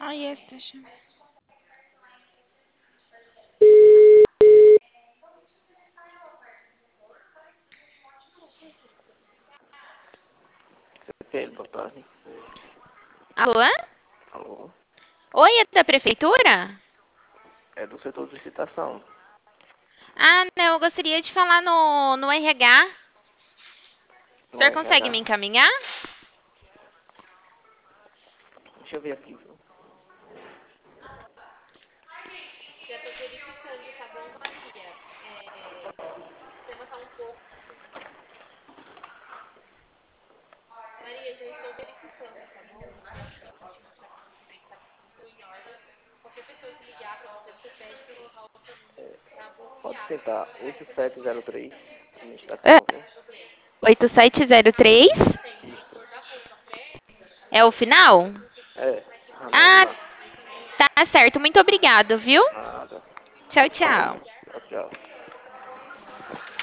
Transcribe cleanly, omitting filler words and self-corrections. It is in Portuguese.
A, jesteś. CPL, boa tarde. Alô? Alô? Oi, é da prefeitura? É do setor de licitação. Ah, não, eu gostaria de falar no RH. O No senhor consegue me RH. encaminhar? Deixa eu ver aqui, viu? Já tô verificando, tá bom, Maria? O sistema tá um pouco. Maria, já estou verificando, tá bom? O sistema tá tudo em ordem. Qualquer pessoa que ligar pra você, você pede pra colocar outro número pra Pode bloquear. tentar 8703, Ah, administração, viu? 8703 Isto. é o final? É, ramal Ah, lá. tá certo. Muito obrigado, viu? Nada. Tchau, tchau. Tchau, tchau.